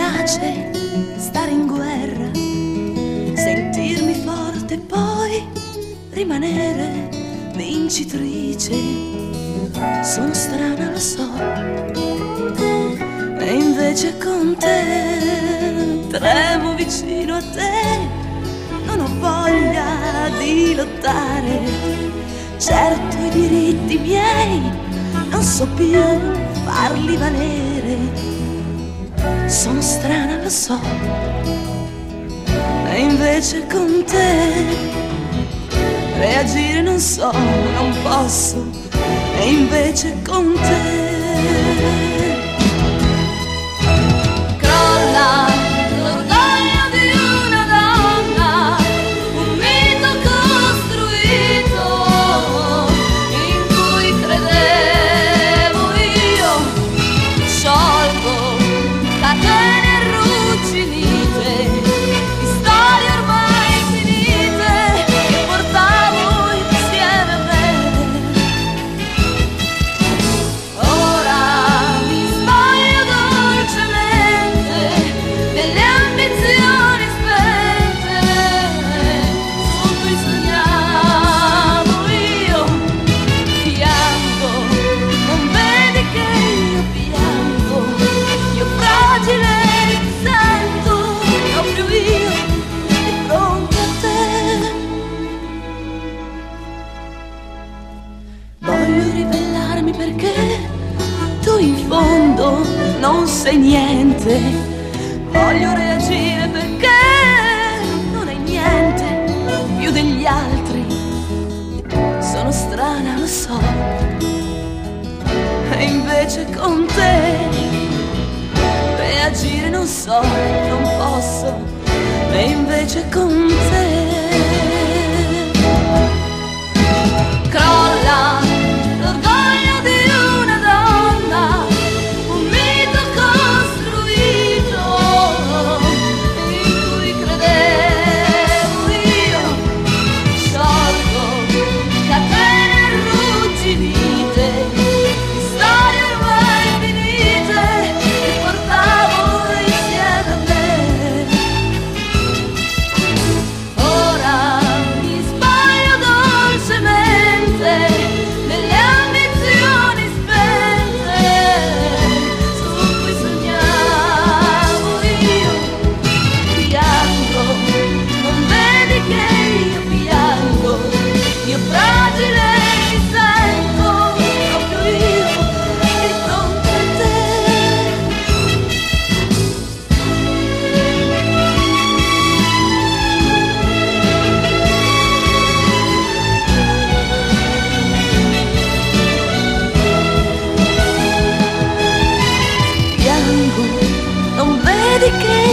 piace stare in guerra, sentirmi forte e poi rimanere vincitrice. Sono strana, lo so, e invece con te tremo vicino a te. Non ho voglia di lottare, certo i diritti miei non so più farli valere. Sono strana, lo so, e invece con te reagire non so, non posso, e invece con te crolla l'orgoglio di una donna, un mito costruito in cui credevo io. Sciolgo catene arrugginite di storie ormai finite che portavo insieme a me. Ora mi sbaglio dolcemente nelle ambizioni spente su cui sognavo io. Piango, non vedi che io piango, io fragile mi sento proprio io di fronte a te. Voglio ribellarmi perché tu in fondo non sei niente. Voglio reagire perché non hai niente più degli altri. Sono strana, lo so, e invece con te reagire non so, non posso, e invece con te crolla l'orgoglio di una donna, un mito costruito in cui credevo io. Sciolgo catene arrugginite di storie ormai finite che portavo insieme a me. Ora mi sbaglio dolcemente nelle ambizioni spente su cui sognavo io. Piango, non vedi che io piango, io fragile mi sento proprio io di fronte a te. Piango, non vedi che